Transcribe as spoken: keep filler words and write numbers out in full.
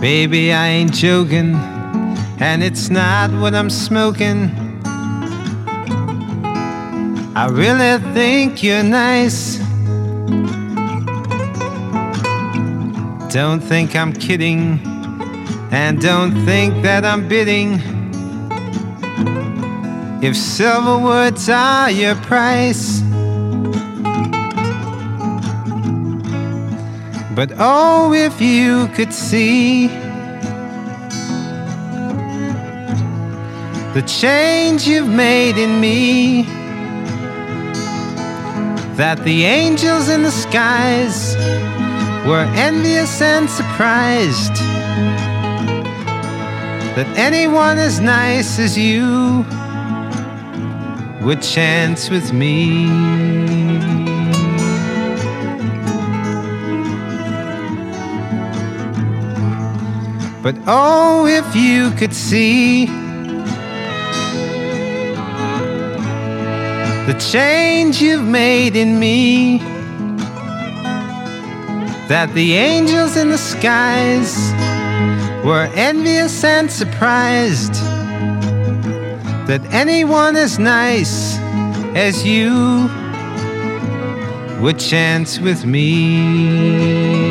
Baby, I ain't joking, and it's not what I'm smoking. I really think you're nice. Don't think I'm kidding, and don't think that I'm bidding. If silver words are your price. But oh, if you could see the change you've made in me, that the angels in the skies were envious and surprised that anyone as nice as you would chance with me. But oh, if you could see the change you've made in me, that the angels in the skies were envious and surprised that anyone as nice as you would chance with me.